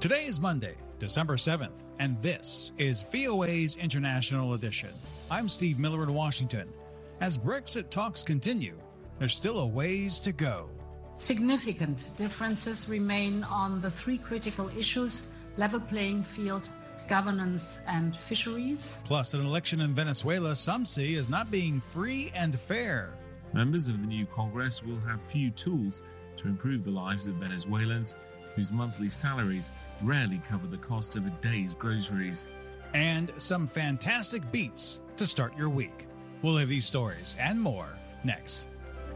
Today is Monday, December 7th, and this is VOA's International Edition. I'm Steve Miller in Washington. As Brexit talks continue, there's still a ways to go. Significant differences remain on the three critical issues: level playing field, governance, and fisheries. Plus, an election in Venezuela some see as not being free and fair. Members of the new Congress will have few tools to improve the lives of Venezuelans whose monthly salaries rarely cover the cost of a day's groceries. And some fantastic beats to start your week. We'll have these stories and more next.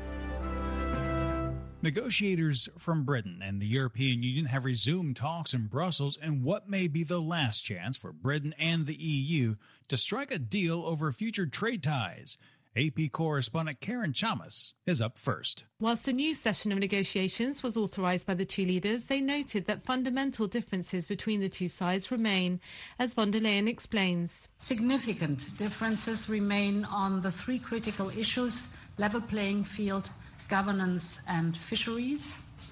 Negotiators from Britain and the European Union have resumed talks in Brussels in what may be the last chance for Britain and the EU to strike a deal over future trade ties. AP correspondent Karen Chamas is up first. Whilst a new session of negotiations was authorised by the two leaders, they noted that fundamental differences between the two sides remain, as von der Leyen explains. Significant differences remain on the three critical issues: level playing field, governance, and fisheries.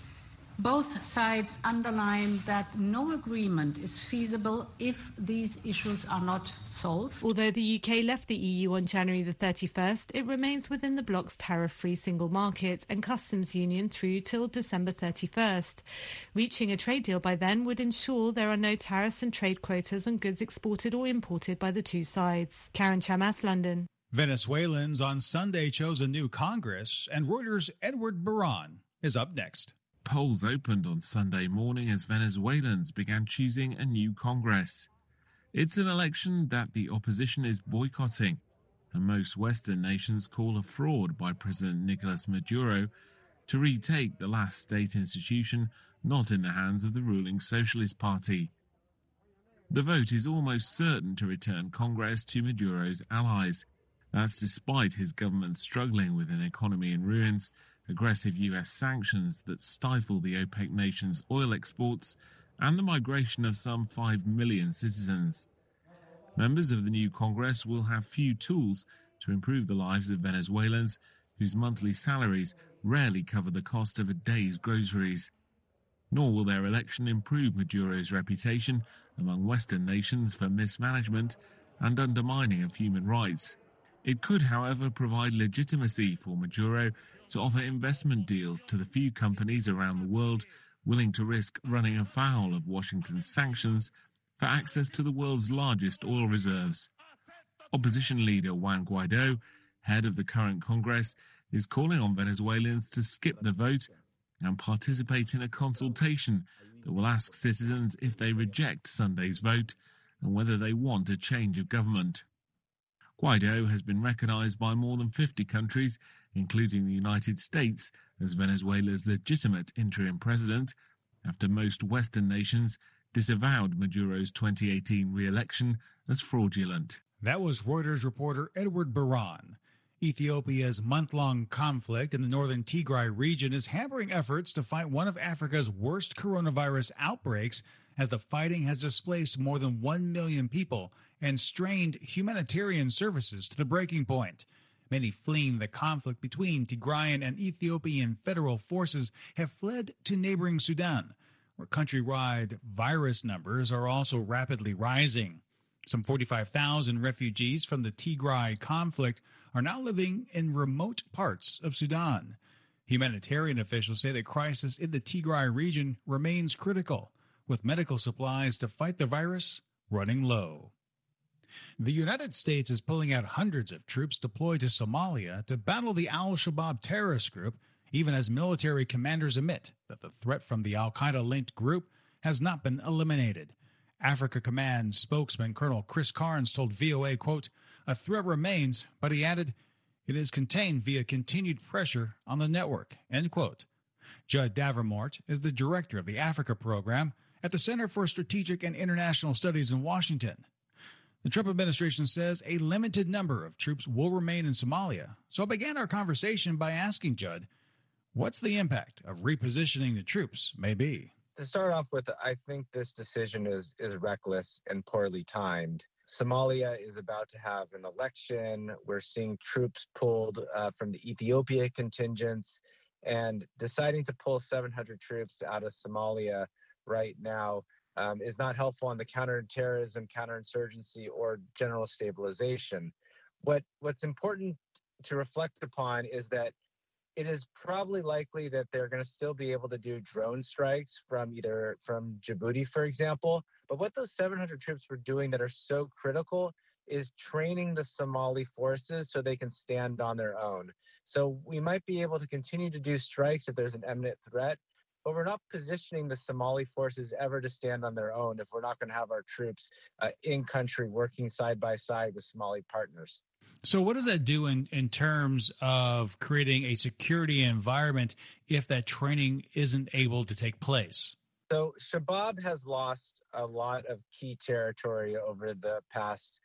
Both sides underline that no agreement is feasible if these issues are not solved. Although the UK left the EU on January the 31st, it remains within the bloc's tariff-free single market and customs union through till December 31st. Reaching a trade deal by then would ensure there are no tariffs and trade quotas on goods exported or imported by the two sides. Karen Chamas, London. Venezuelans on Sunday chose a new Congress, and Reuters' Edward Baran is up next. Polls opened on Sunday morning as Venezuelans began choosing a new Congress. It's an election that the opposition is boycotting, and most Western nations call a fraud by President Nicolas Maduro to retake the last state institution not in the hands of the ruling Socialist Party. The vote is almost certain to return Congress to Maduro's allies. That's despite his government struggling with an economy in ruins, aggressive US sanctions that stifle the OPEC nations' oil exports, and the migration of some 5 million citizens. Members of the new Congress will have few tools to improve the lives of Venezuelans whose monthly salaries rarely cover the cost of a day's groceries. Nor will their election improve Maduro's reputation among Western nations for mismanagement and undermining of human rights. It could, however, provide legitimacy for Maduro to offer investment deals to the few companies around the world willing to risk running afoul of Washington's sanctions for access to the world's largest oil reserves. Opposition leader Juan Guaido, head of the current Congress, is calling on Venezuelans to skip the vote and participate in a consultation that will ask citizens if they reject Sunday's vote and whether they want a change of government. Guaido has been recognized by more than 50 countries, including the United States, as Venezuela's legitimate interim president, after most Western nations disavowed Maduro's 2018 re-election as fraudulent. That was Reuters reporter Edward Baran. Ethiopia's month-long conflict in the northern Tigray region is hampering efforts to fight one of Africa's worst coronavirus outbreaks, as the fighting has displaced more than 1 million people and strained humanitarian services to the breaking point. Many fleeing the conflict between Tigrayan and Ethiopian federal forces have fled to neighboring Sudan, where countrywide virus numbers are also rapidly rising. Some 45,000 refugees from the Tigray conflict are now living in remote parts of Sudan. Humanitarian officials say the crisis in the Tigray region remains critical, with medical supplies to fight the virus running low. The United States is pulling out hundreds of troops deployed to Somalia to battle the al-Shabaab terrorist group, even as military commanders admit that the threat from the al-Qaeda-linked group has not been eliminated. Africa Command spokesman Colonel Chris Carnes told VOA, quote, "A threat remains," but he added, "it is contained via continued pressure on the network," end quote. Judd Davenport is the director of the Africa program at the Center for Strategic and International Studies in Washington. The Trump administration says a limited number of troops will remain in Somalia. So I began our conversation by asking Judd, what's the impact of repositioning the troops may be? To start off with, I think this decision is reckless and poorly timed. Somalia is about to have an election. We're seeing troops pulled from the Ethiopia contingents, and deciding to pull 700 troops out of Somalia right now is not helpful on the counterterrorism, counterinsurgency, or general stabilization. What's important to reflect upon is that it is probably likely that they're going to still be able to do drone strikes from Djibouti, for example. But what those 700 troops were doing that are so critical is training the Somali forces so they can stand on their own. So we might be able to continue to do strikes if there's an imminent threat, but we're not positioning the Somali forces ever to stand on their own if we're not going to have our troops in country working side by side with Somali partners. So what does that do in terms of creating a security environment if that training isn't able to take place? So Shabaab has lost a lot of key territory over the past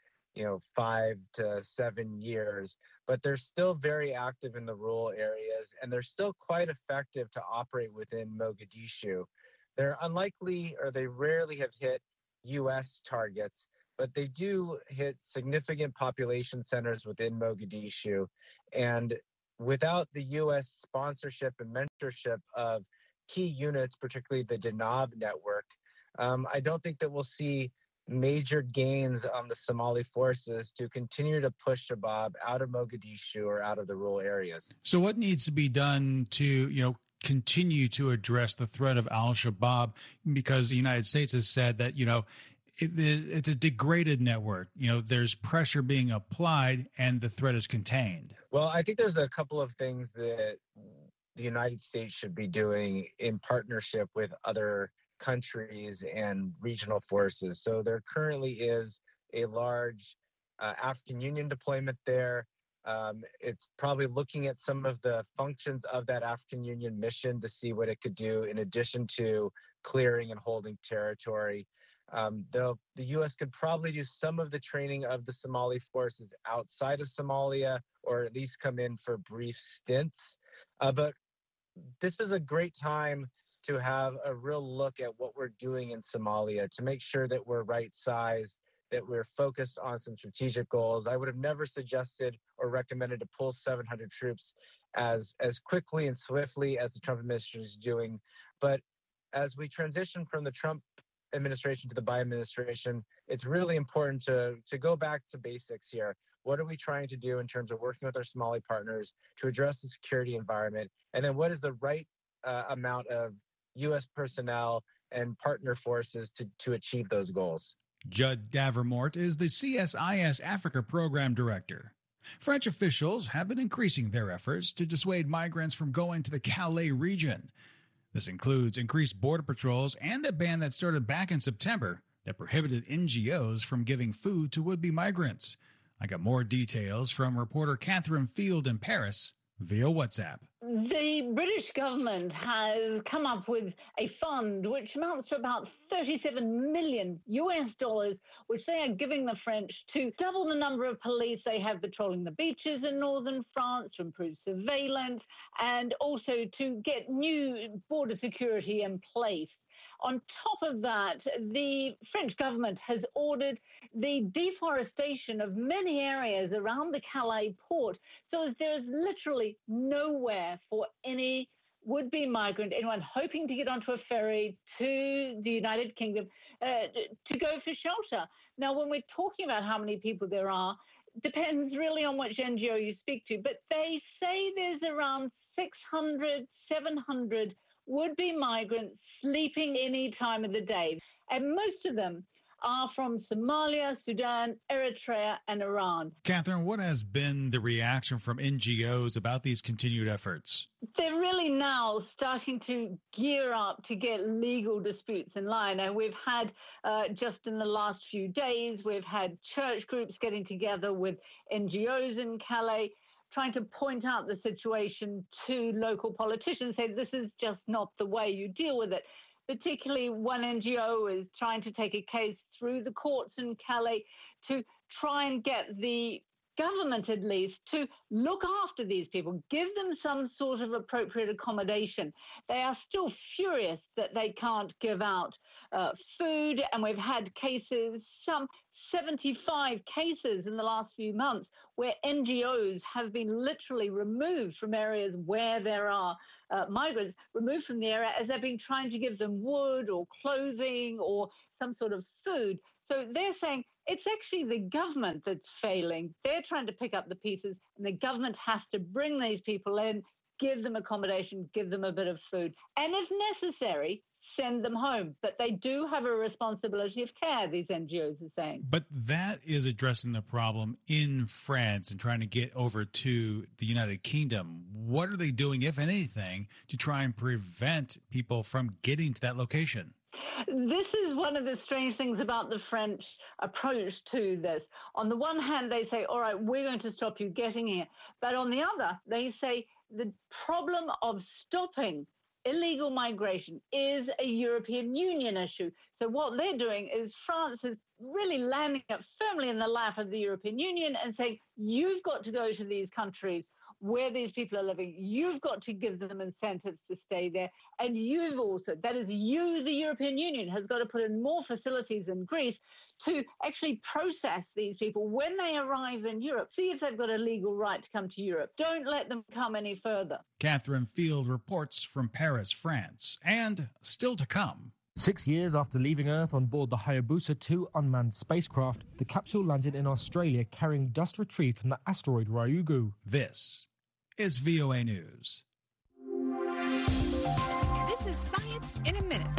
5 to 7 years, but they're still very active in the rural areas, and they're still quite effective to operate within Mogadishu. They're unlikely, or they rarely have hit U.S. targets, but they do hit significant population centers within Mogadishu. And without the U.S. sponsorship and mentorship of key units, particularly the Danab network, I don't think that we'll see major gains on the Somali forces to continue to push Shabaab out of Mogadishu or out of the rural areas. So what needs to be done to, continue to address the threat of al-Shabaab? Because the United States has said that, it's a degraded network. There's pressure being applied and the threat is contained. Well, I think there's a couple of things that the United States should be doing in partnership with other countries and regional forces. So there currently is a large African Union deployment there. It's probably looking at some of the functions of that African Union mission to see what it could do in addition to clearing and holding territory. The U.S. could probably do some of the training of the Somali forces outside of Somalia, or at least come in for brief stints. But this is a great time to have a real look at what we're doing in Somalia, to make sure that we're right-sized, that we're focused on some strategic goals. I would have never suggested or recommended to pull 700 troops as quickly and swiftly as the Trump administration is doing. But as we transition from the Trump administration to the Biden administration, it's really important to go back to basics here. What are we trying to do in terms of working with our Somali partners to address the security environment? And then what is the right amount of U.S. personnel and partner forces to achieve those goals? Judd Davermort is the CSIS Africa Program Director. French officials have been increasing their efforts to dissuade migrants from going to the Calais region. This includes increased border patrols and a ban that started back in September that prohibited NGOs from giving food to would-be migrants. I got more details from reporter Catherine Field in Paris via WhatsApp. The British government has come up with a fund which amounts to about $37 million, which they are giving the French to double the number of police they have patrolling the beaches in northern France, to improve surveillance, and also to get new border security in place. On top of that, the French government has ordered the deforestation of many areas around the Calais port, so as there is literally nowhere for any would-be migrant, anyone hoping to get onto a ferry to the United Kingdom, to go for shelter. Now, when we're talking about how many people there are, depends really on which NGO you speak to, but they say there's around 600, 700 would-be migrants sleeping any time of the day. And most of them are from Somalia, Sudan, Eritrea, and Iran. Catherine, what has been the reaction from NGOs about these continued efforts? They're really now starting to gear up to get legal disputes in line. And we've had, just in the last few days, we've had church groups getting together with NGOs in Calais, trying to point out the situation to local politicians, say this is just not the way you deal with it. Particularly one NGO is trying to take a case through the courts in Calais to try and get the government at least to look after these people, give them some sort of appropriate accommodation. They are still furious that they can't give out food, and we've had cases, some 75 cases in the last few months, where NGOs have been literally removed from areas where there are migrants, removed from the area as they've been trying to give them wood or clothing or some sort of food. So they're saying it's actually the government that's failing. They're trying to pick up the pieces, and the government has to bring these people in, give them accommodation, give them a bit of food, and if necessary, send them home. But they do have a responsibility of care, these NGOs are saying. But that is addressing the problem in France and trying to get over to the United Kingdom. What are they doing, if anything, to try and prevent people from getting to that location? This is one of the strange things about the French approach to this. On the one hand, they say, all right, we're going to stop you getting here. But on the other, they say the problem of stopping illegal migration is a European Union issue. So what they're doing is France is really landing up firmly in the lap of the European Union and saying, you've got to go to these countries where these people are living. You've got to give them incentives to stay there. And you've also, that is you, the European Union, has got to put in more facilities in Greece to actually process these people when they arrive in Europe. See if they've got a legal right to come to Europe. Don't let them come any further. Catherine Field reports from Paris, France. And still to come. 6 years after leaving Earth on board the Hayabusa 2 unmanned spacecraft, the capsule landed in Australia carrying dust retrieved from the asteroid Ryugu. This is VOA News. This is Science in a Minute.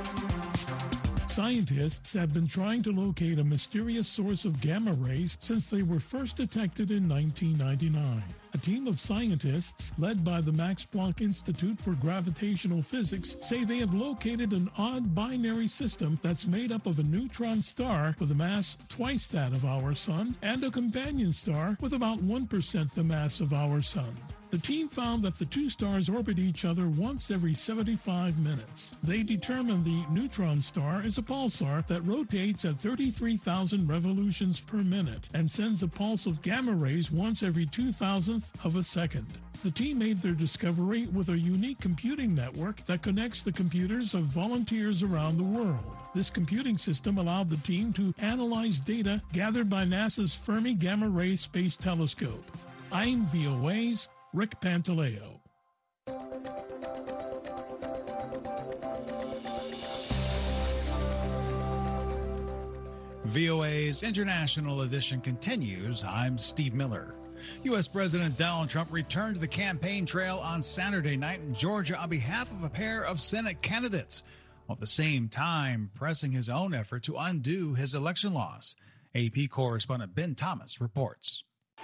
Scientists have been trying to locate a mysterious source of gamma rays since they were first detected in 1999. A team of scientists, led by the Max Planck Institute for Gravitational Physics, say they have located an odd binary system that's made up of a neutron star with a mass twice that of our Sun and a companion star with about 1% the mass of our Sun. The team found that the two stars orbit each other once every 75 minutes. They determined the neutron star is a pulsar that rotates at 33,000 revolutions per minute and sends a pulse of gamma rays once every 2,000th of a second. The team made their discovery with a unique computing network that connects the computers of volunteers around the world. This computing system allowed the team to analyze data gathered by NASA's Fermi Gamma Ray Space Telescope. I'm VOA's Rick Pantaleo. VOA's International Edition continues. I'm Steve Miller. U.S. President Donald Trump returned to the campaign trail on Saturday night in Georgia on behalf of a pair of Senate candidates, while at the same time pressing his own effort to undo his election loss. AP correspondent Ben Thomas reports.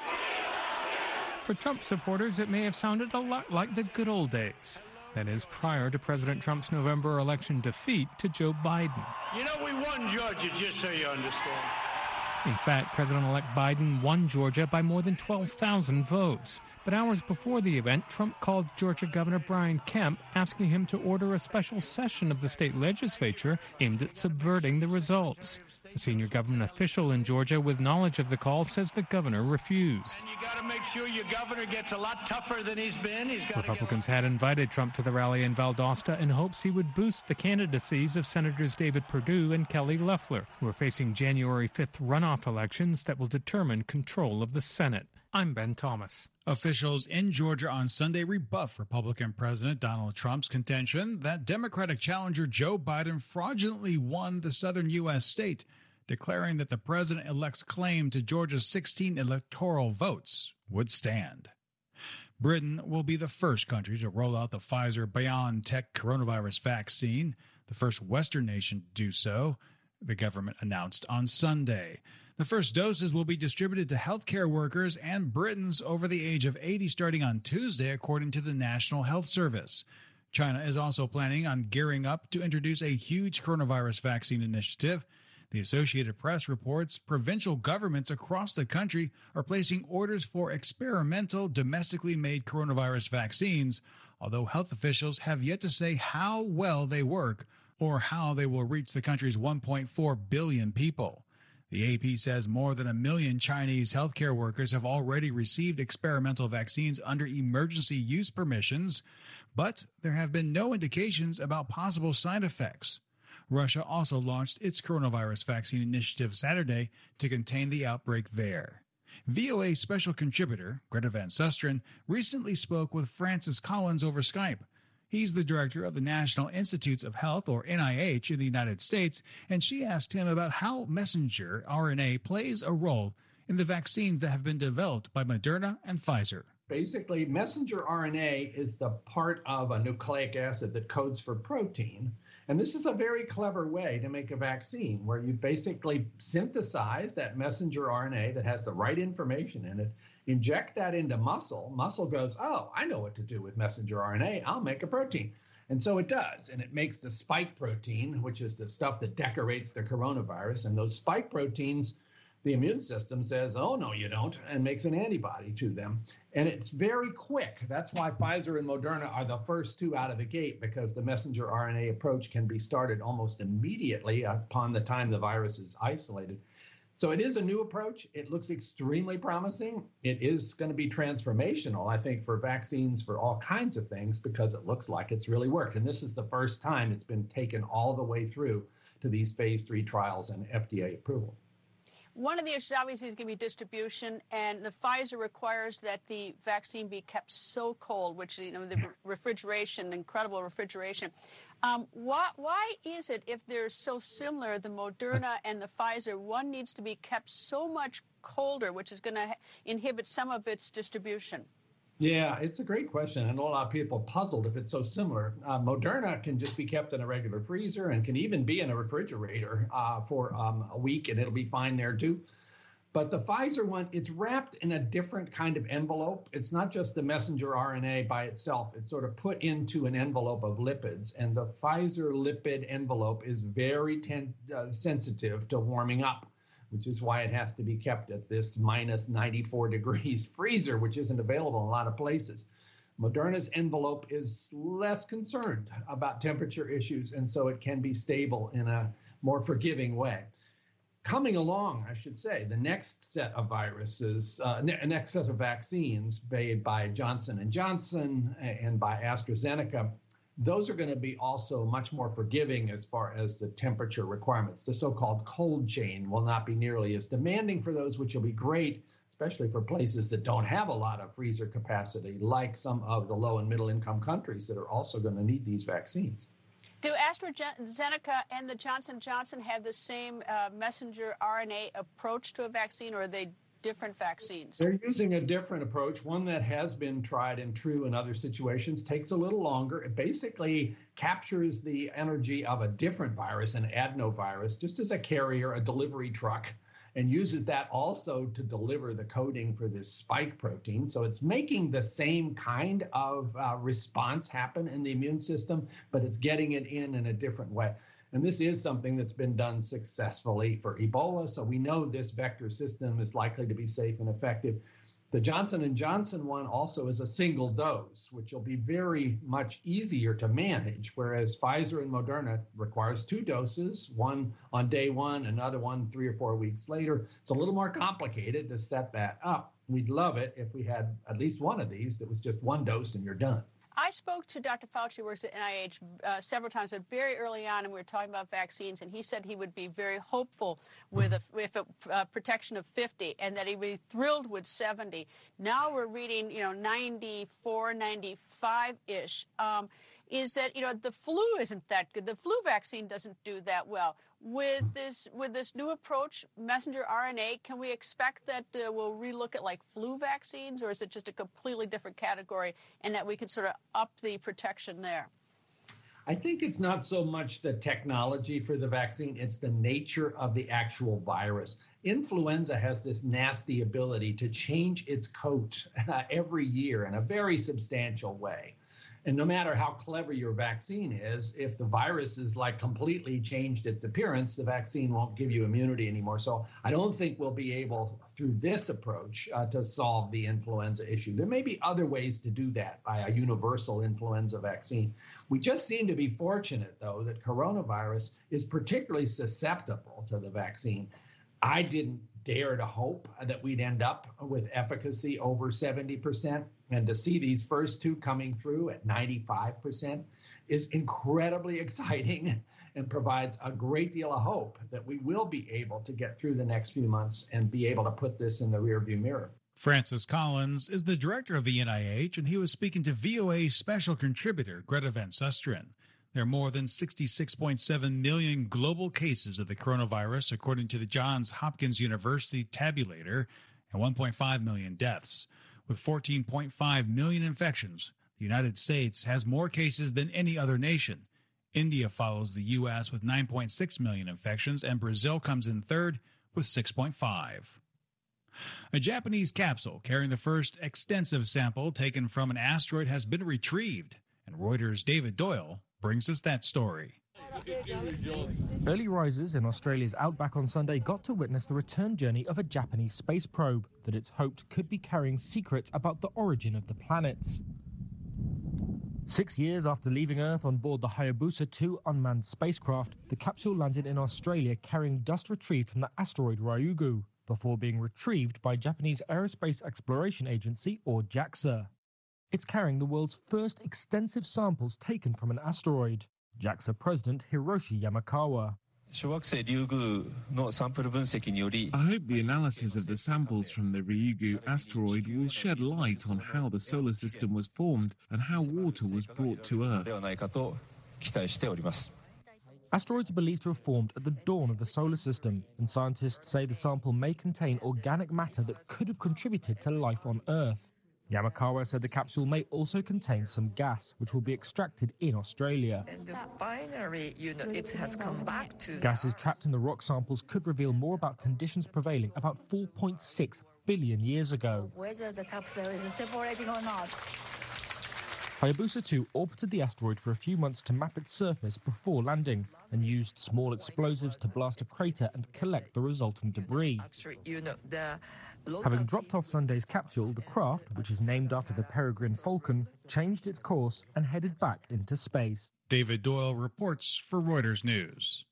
For Trump supporters, it may have sounded a lot like the good old days. That is, prior to President Trump's November election defeat to Joe Biden. You know, we won Georgia, just so you understand. In fact, President-elect Biden won Georgia by more than 12,000 votes. But hours before the event, Trump called Georgia Governor Brian Kemp, asking him to order a special session of the state legislature aimed at subverting the results. A senior government official in Georgia with knowledge of the call says the governor refused. And you got to make sure your governor gets a lot tougher than he's been. Republicans had invited Trump to the rally in Valdosta in hopes he would boost the candidacies of Senators David Perdue and Kelly Loeffler, who are facing January 5th runoff elections that will determine control of the Senate. I'm Ben Thomas. Officials in Georgia on Sunday rebuffed Republican President Donald Trump's contention that Democratic challenger Joe Biden fraudulently won the southern U.S. state, declaring that the president-elect's claim to Georgia's 16 electoral votes would stand. Britain will be the first country to roll out the Pfizer-BioNTech coronavirus vaccine, the first Western nation to do so, the government announced on Sunday. The first doses will be distributed to healthcare workers and Britons over the age of 80 starting on Tuesday, according to the National Health Service. China is also planning on gearing up to introduce a huge coronavirus vaccine initiative. The Associated Press reports provincial governments across the country are placing orders for experimental, domestically made coronavirus vaccines, although health officials have yet to say how well they work or how they will reach the country's 1.4 billion people. The AP says more than 1 million Chinese healthcare workers have already received experimental vaccines under emergency use permissions, but there have been no indications about possible side effects. Russia also launched its coronavirus vaccine initiative Saturday to contain the outbreak there. VOA special contributor Greta Van Susteren recently spoke with Francis Collins over Skype. He's the director of the National Institutes of Health, or NIH, in the United States, and she asked him about how messenger RNA plays a role in the vaccines that have been developed by Moderna and Pfizer. Basically, messenger RNA is the part of a nucleic acid that codes for protein. And this is a very clever way to make a vaccine where you basically synthesize that messenger RNA that has the right information in it, inject that into muscle. Muscle goes, oh, I know what to do with messenger RNA. I'll make a protein. And so it does. And it makes the spike protein, which is the stuff that decorates the coronavirus. And those spike proteins, the immune system says, oh, no, you don't, and makes an antibody to them. And it's very quick. That's why Pfizer and Moderna are the first two out of the gate, because the messenger RNA approach can be started almost immediately upon the time the virus is isolated. So it is a new approach. It looks extremely promising. It is going to be transformational, I think, for vaccines for all kinds of things, because it looks like it's really worked. And this is the first time it's been taken all the way through to these phase 3 trials and FDA approval. One of the issues obviously is going to be distribution, and the Pfizer requires that the vaccine be kept so cold, which, you know, the refrigeration, incredible refrigeration. Why is it, if they're so similar, the Moderna and the Pfizer, one needs to be kept so much colder, which is going to inhibit some of its distribution? Yeah, it's a great question. I know a lot of people are puzzled if it's so similar. Moderna can just be kept in a regular freezer and can even be in a refrigerator for a week, and it'll be fine there too. But the Pfizer one, it's wrapped in a different kind of envelope. It's not just the messenger RNA by itself. It's sort of put into an envelope of lipids. And the Pfizer lipid envelope is very sensitive to warming up, which is why it has to be kept at this minus 94 degrees freezer, which isn't available in a lot of places. Moderna's envelope is less concerned about temperature issues, and so it can be stable in a more forgiving way. Coming along, I should say, the next set of viruses, next set of vaccines made by Johnson & Johnson and by AstraZeneca, those are going to be also much more forgiving as far as the temperature requirements. The so-called cold chain will not be nearly as demanding for those, which will be great, especially for places that don't have a lot of freezer capacity, like some of the low and middle income countries that are also going to need these vaccines. Do AstraZeneca and the Johnson & Johnson have the same messenger RNA approach to a vaccine, or are they different vaccines? They're using a different approach, one that has been tried and true in other situations, takes a little longer. It basically captures the energy of a different virus, an adenovirus, just as a carrier, a delivery truck, and uses that also to deliver the coding for this spike protein. So it's making the same kind of response happen in the immune system, but it's getting it in a different way. And this is something that's been done successfully for Ebola, so we know this vector system is likely to be safe and effective. The Johnson & Johnson one also is a single dose, which will be very much easier to manage, whereas Pfizer and Moderna requires 2 doses, one on day 1, another one 3 or 4 weeks later. It's a little more complicated to set that up. We'd love it if we had at least one of these that was just 1 dose and you're done. I spoke to Dr. Fauci, who works at NIH, several times, but very early on, and we were talking about vaccines, and he said he would be very hopeful with a protection of 50, and that he'd be thrilled with 70. Now we're reading, 94, 95-ish. Is that, the flu isn't that good. The flu vaccine doesn't do that well. With this new approach, messenger RNA, can we expect that we'll relook at like flu vaccines, or is it just a completely different category and that we can sort of up the protection there? I think it's not so much the technology for the vaccine, it's the nature of the actual virus. Influenza has this nasty ability to change its coat every year in a very substantial way. And no matter how clever your vaccine is, if the virus is like completely changed its appearance, the vaccine won't give you immunity anymore. So I don't think we'll be able, through this approach, to solve the influenza issue. There may be other ways to do that by a universal influenza vaccine. We just seem to be fortunate, though, that coronavirus is particularly susceptible to the vaccine. I didn't dare to hope that we'd end up with efficacy over 70%. And to see these first two coming through at 95% is incredibly exciting and provides a great deal of hope that we will be able to get through the next few months and be able to put this in the rearview mirror. Francis Collins is the director of the NIH, and he was speaking to VOA special contributor Greta Van Susteren. There are more than 66.7 million global cases of the coronavirus, according to the Johns Hopkins University tabulator, and 1.5 million deaths. With 14.5 million infections, the United States has more cases than any other nation. India follows the U.S. with 9.6 million infections, and Brazil comes in third with 6.5. A Japanese capsule carrying the first extensive sample taken from an asteroid has been retrieved, and Reuters' David Doyle brings us that story. Early risers in Australia's outback on Sunday got to witness the return journey of a Japanese space probe that it's hoped could be carrying secrets about the origin of the planets. 6 years after leaving Earth on board the Hayabusa 2 unmanned spacecraft, the capsule landed in Australia carrying dust retrieved from the asteroid Ryugu, before being retrieved by Japanese Aerospace Exploration Agency, or JAXA. It's carrying the world's first extensive samples taken from an asteroid. JAXA President Hiroshi Yamakawa. I hope the analysis of the samples from the Ryugu asteroid will shed light on how the solar system was formed and how water was brought to Earth. Asteroids are believed to have formed at the dawn of the solar system, and scientists say the sample may contain organic matter that could have contributed to life on Earth. Yamakawa said the capsule may also contain some gas, which will be extracted in Australia. And finally, it has come back to... Gases trapped in the rock samples could reveal more about conditions prevailing about 4.6 billion years ago. Whether the capsule is separating or not. Hayabusa 2 orbited the asteroid for a few months to map its surface before landing, and used small explosives to blast a crater and collect the resultant debris. Having dropped off Sunday's capsule, the craft, which is named after the peregrine falcon, changed its course and headed back into space. David Doyle reports for Reuters News.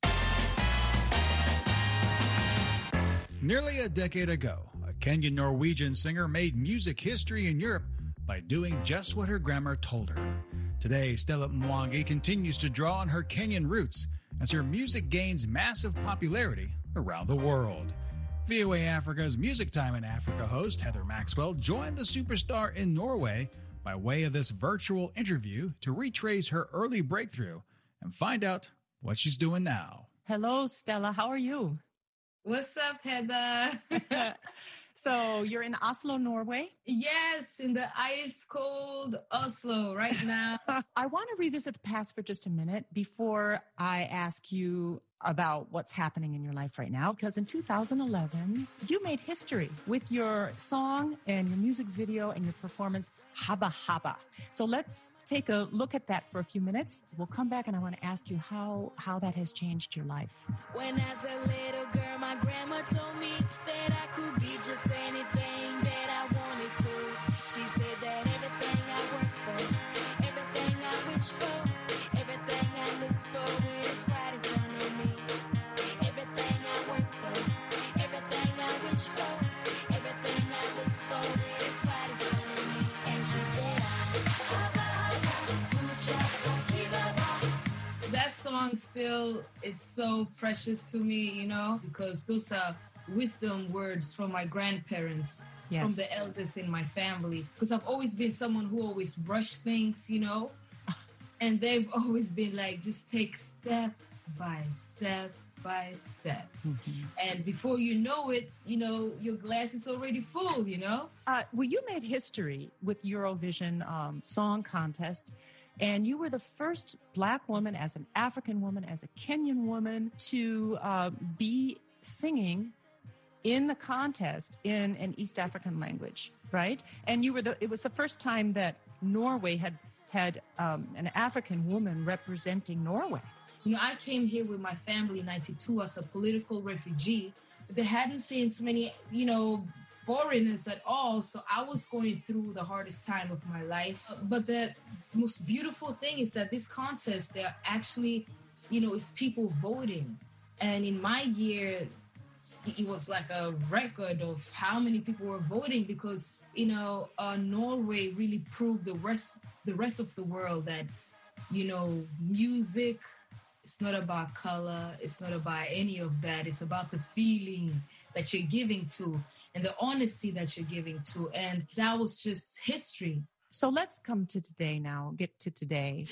Nearly a decade ago, a Kenyan-Norwegian singer made music history in Europe by doing just what her grandma told her. Today, Stella Mwangi continues to draw on her Kenyan roots as her music gains massive popularity around the world. VOA Africa's Music Time in Africa host Heather Maxwell joined the superstar in Norway by way of this virtual interview to retrace her early breakthrough and find out what she's doing now. Hello, Stella. How are you? What's up, Heather? So you're in Oslo, Norway? Yes, in the ice-cold Oslo right now. I want to revisit the past for just a minute before I ask you about what's happening in your life right now, because in 2011, you made history with your song and your music video and your performance, Haba Haba. So let's take a look at that for a few minutes. We'll come back and I want to ask you how that has changed your life. When as a little girl, my grandma told me that I could be just anything that I wanted to. She said that everything I work for, everything I wish for, everything I look for is right in front of me. Everything I work for, everything I wish for, everything I look for is right in front of me. And she said, that song still, it's so precious to me, you know, because those are wisdom words from my grandparents, yes, from the elders in my family. Because I've always been someone who always rushed things, you know, and they've always been like, just take step by step by step. Mm-hmm. And before you know it, you know, your glass is already full, you know? Well, you made history with Eurovision Song Contest. And you were the first Black woman, as an African woman, as a Kenyan woman, to be singing in the contest in an East African language, right? And you were it was the first time that Norway had an African woman representing Norway. You know, I came here with my family in 92 as a political refugee. They hadn't seen so many, you know, foreigners at all. So I was going through the hardest time of my life. But the most beautiful thing is that this contest, there actually, you know, is people voting. And in my year, it was like a record of how many people were voting because, you know, Norway really proved the rest of the world that, you know, music, it's not about color, it's not about any of that. It's about the feeling that you're giving to and the honesty that you're giving to. And that was just history. So let's come to today now, get to today.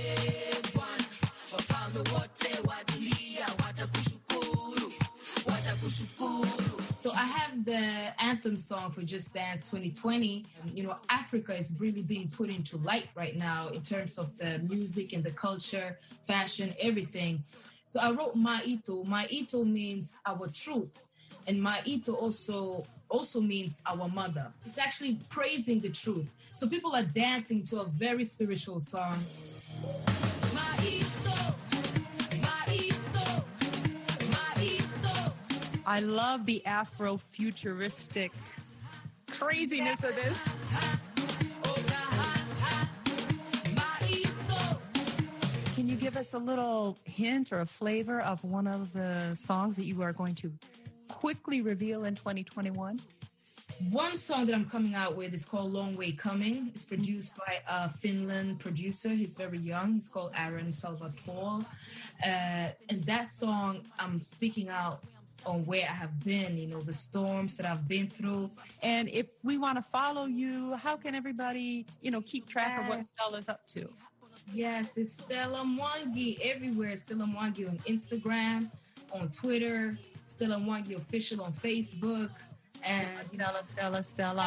So I have the anthem song for Just Dance 2020. You know, Africa is really being put into light right now in terms of the music and the culture, fashion, everything. So I wrote Ma'ito. Ma'ito means our truth. And Ma'ito also means our mother. It's actually praising the truth. So people are dancing to a very spiritual song. I love the Afro-futuristic craziness of this. Can you give us a little hint or a flavor of one of the songs that you are going to quickly reveal in 2021? One song that I'm coming out with is called Long Way Coming. It's produced by a Finland producer. He's very young. He's called Aaron Salvatore. And that song, I'm speaking out on where I have been, you know, the storms that I've been through. And if we want to follow you, how can everybody, you know, keep track of what Stella's up to? Yes, it's Stella Mwangi everywhere. Stella Mwangi on Instagram, on Twitter, Stella Mwangi Official on Facebook. And Stella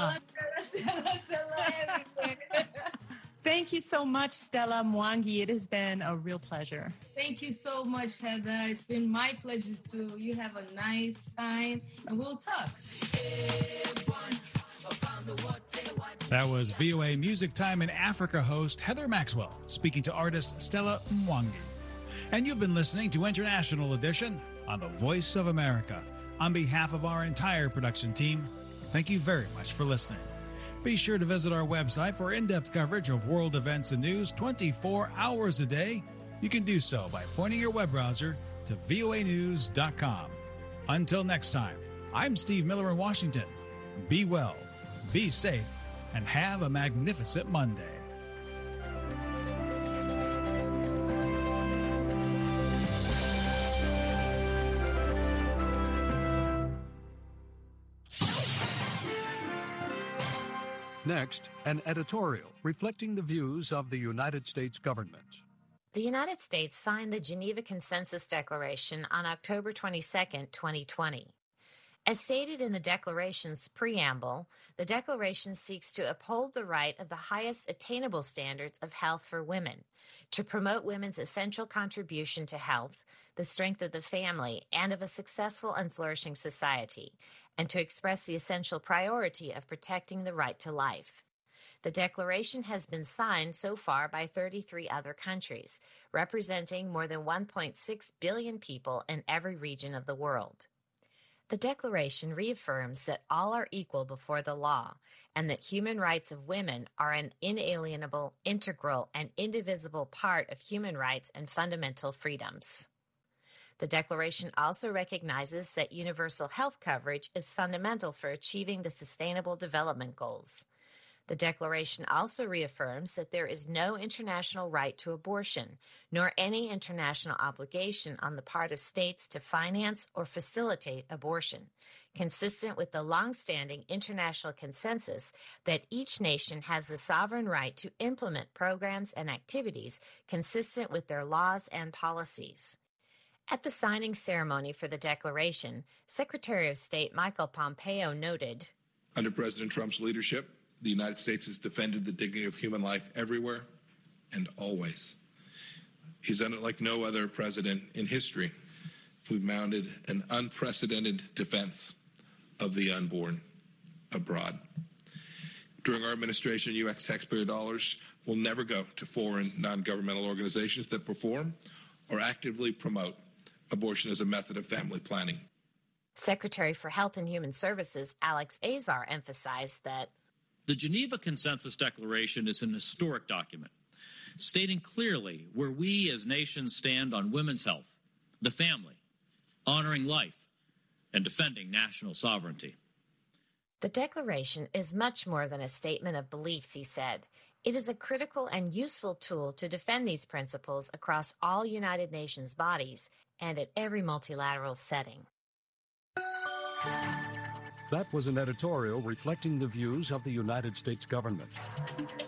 everywhere. Thank you so much, Stella Mwangi. It has been a real pleasure. Thank you so much, Heather. It's been my pleasure too. You have a nice time, and we'll talk. That was VOA Music Time in Africa host Heather Maxwell speaking to artist Stella Mwangi. And you've been listening to International Edition on the Voice of America. On behalf of our entire production team, thank you very much for listening. Be sure to visit our website for in-depth coverage of world events and news 24 hours a day. You can do so by pointing your web browser to voanews.com. Until next time, I'm Steve Miller in Washington. Be well, be safe, and have a magnificent Monday. Next, an editorial reflecting the views of the United States government. The United States signed the Geneva Consensus Declaration on October 22, 2020. As stated in the Declaration's preamble, the Declaration seeks to uphold the right of the highest attainable standards of health for women, to promote women's essential contribution to health, the strength of the family, and of a successful and flourishing society, and to express the essential priority of protecting the right to life. The Declaration has been signed so far by 33 other countries, representing more than 1.6 billion people in every region of the world. The Declaration reaffirms that all are equal before the law and that human rights of women are an inalienable, integral, and indivisible part of human rights and fundamental freedoms. The Declaration also recognizes that universal health coverage is fundamental for achieving the Sustainable Development Goals. The Declaration also reaffirms that there is no international right to abortion, nor any international obligation on the part of states to finance or facilitate abortion, consistent with the long-standing international consensus that each nation has the sovereign right to implement programs and activities consistent with their laws and policies. At the signing ceremony for the Declaration, Secretary of State Michael Pompeo noted, "Under President Trump's leadership, the United States has defended the dignity of human life everywhere and always. He's done it like no other president in history. We've mounted an unprecedented defense of the unborn abroad. During our administration, U.S. taxpayer dollars will never go to foreign non-governmental organizations that perform or actively promote abortion as a method of family planning." Secretary for Health and Human Services Alex Azar emphasized that the Geneva Consensus Declaration is an historic document, stating clearly where we as nations stand on women's health, the family, honoring life, and defending national sovereignty. The Declaration is much more than a statement of beliefs, he said. It is a critical and useful tool to defend these principles across all United Nations bodies and at every multilateral setting. That was an editorial reflecting the views of the United States government.